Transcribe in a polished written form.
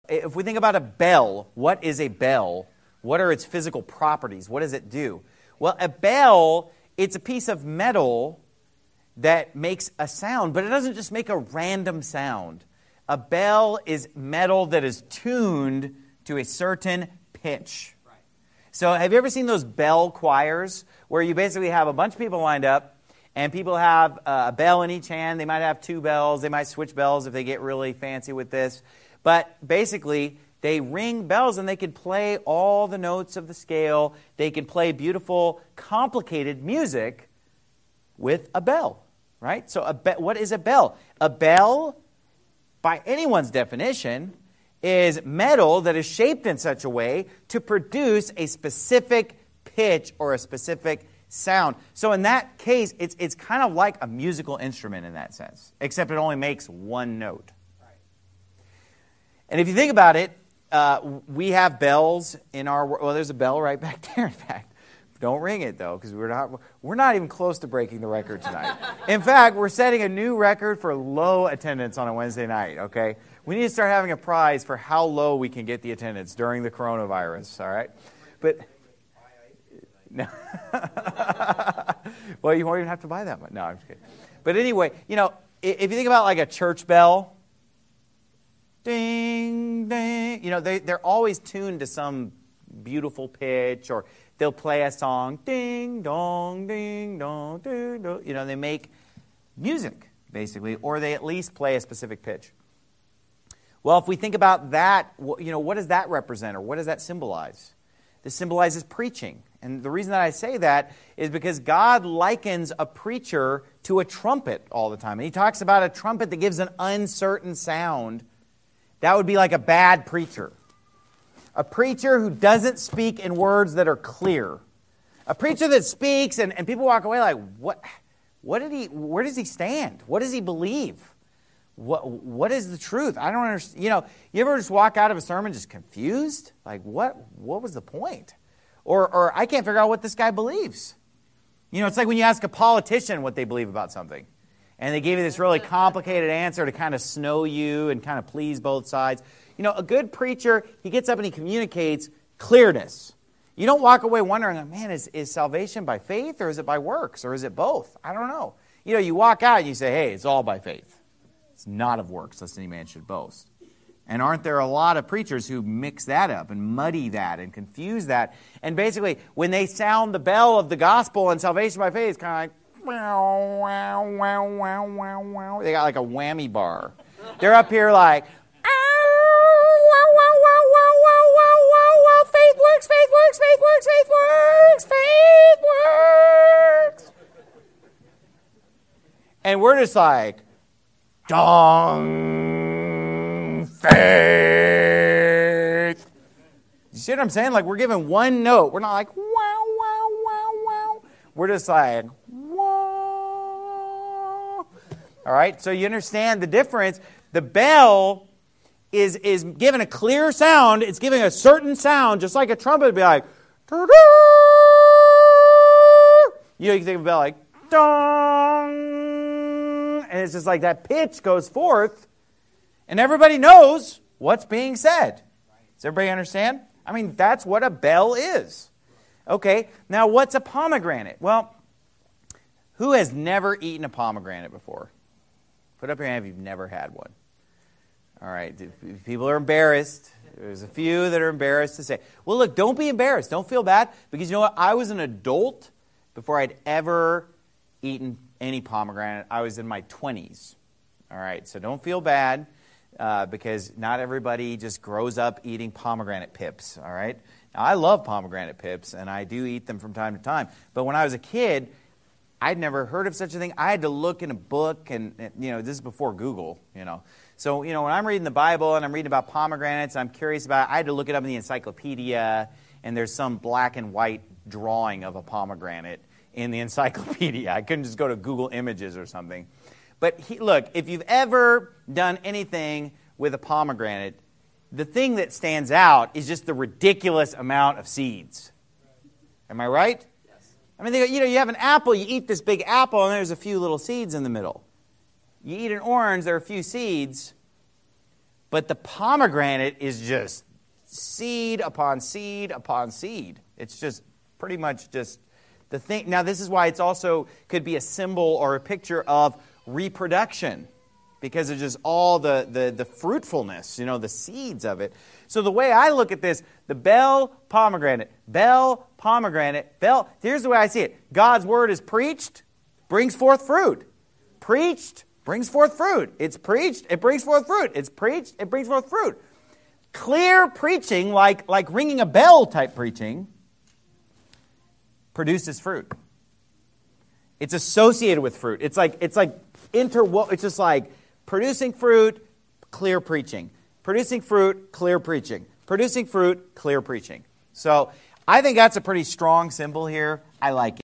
if we think about a bell, what is a bell? What are its physical properties? What does it do? Well, a bell, it's a piece of metal that makes a sound, but it doesn't just make a random sound. A bell is metal that is tuned to a certain pitch. Right. So have you ever seen those bell choirs where you basically have a bunch of people lined up and people have a bell in each hand? They might have two bells. They might switch bells if they get really fancy with this. But basically, they ring bells and they can play all the notes of the scale. They can play beautiful, complicated music with a bell, right? So what is a bell? A bell, by anyone's definition, is metal that is shaped in such a way to produce a specific pitch or a specific sound. So in that case, it's kind of like a musical instrument in that sense, except it only makes one note. Right. And if you think about it, we have bells in our world. Well, there's a bell right back there, in fact. Don't ring it, though, because we're not even close to breaking the record tonight. In fact, we're setting a new record for low attendance on a Wednesday night, okay? We need to start having a prize for how low we can get the attendance during the coronavirus, all right? But no. Well, you won't even have to buy that much. No, I'm just kidding. But anyway, if you think about like a church bell, ding, ding, they're always tuned to some beautiful pitch, or they'll play a song, ding, dong, ding, dong, ding, dong. They make music, basically, or they at least play a specific pitch. Well, if we think about that, what does that represent, or what does that symbolize? This symbolizes preaching. And the reason that I say that is because God likens a preacher to a trumpet all the time. And he talks about a trumpet that gives an uncertain sound. That would be like a bad preacher. A preacher who doesn't speak in words that are clear. A preacher that speaks and people walk away like, where does he stand? What does he believe? What is the truth? I don't understand. You ever just walk out of a sermon just confused? Like, what was the point? Or I can't figure out what this guy believes. It's like when you ask a politician what they believe about something. And they give you this really complicated answer to kind of snow you and kind of please both sides. A good preacher, he gets up and he communicates clearness. You don't walk away wondering, man, is salvation by faith or is it by works or is it both? I don't know. You walk out and you say, hey, it's all by faith. It's not of works, lest any man should boast. And aren't there a lot of preachers who mix that up and muddy that and confuse that? And basically, when they sound the bell of the gospel and salvation by faith, it's kind of like, wow, wow, wow, wow, wow, wow. They got like a whammy bar. They're up here like, faith works, faith works, faith works, faith works, faith works. And we're just like, dong, faith. You see what I'm saying? Like we're giving one note. We're not like, wow, wow, wow, wow. We're just like, wow. All right, so you understand the difference. The bell is given a clear sound. It's giving a certain sound, just like a trumpet would be like, you can think of a bell like, dong, and it's just like that pitch goes forth, and everybody knows what's being said. Does everybody understand? I mean, that's what a bell is. Okay, now what's a pomegranate? Well, who has never eaten a pomegranate before? Put up your hand if you've never had one. All right, people are embarrassed. There's a few that are embarrassed to say, well, look, don't be embarrassed. Don't feel bad. Because you know what? I was an adult before I'd ever eaten any pomegranate. I was in my 20s. All right, so don't feel bad because not everybody just grows up eating pomegranate pips. All right? Now, I love pomegranate pips, and I do eat them from time to time. But when I was a kid, I'd never heard of such a thing. I had to look in a book, and this is before Google, So, when I'm reading the Bible and I'm reading about pomegranates, I'm curious about it, I had to look it up in the encyclopedia, and there's some black and white drawing of a pomegranate in the encyclopedia. I couldn't just go to Google Images or something. But look, if you've ever done anything with a pomegranate, the thing that stands out is just the ridiculous amount of seeds. Am I right? Yes. I mean, you have an apple, you eat this big apple, and there's a few little seeds in the middle. You eat an orange, there are a few seeds. But the pomegranate is just seed upon seed upon seed. It's just pretty much just the thing. Now, this is why it's also could be a symbol or a picture of reproduction, because it's just all the fruitfulness, the seeds of it. So the way I look at this, the bell, pomegranate, bell. Here's the way I see it. God's word is preached, brings forth fruit. Preached, brings forth fruit. It's preached, it brings forth fruit. It's preached, it brings forth fruit. Clear preaching, like ringing a bell type preaching, produces fruit. It's associated with fruit. It's just like producing fruit, clear preaching. Producing fruit, clear preaching. Producing fruit, clear preaching. So I think that's a pretty strong symbol here. I like it.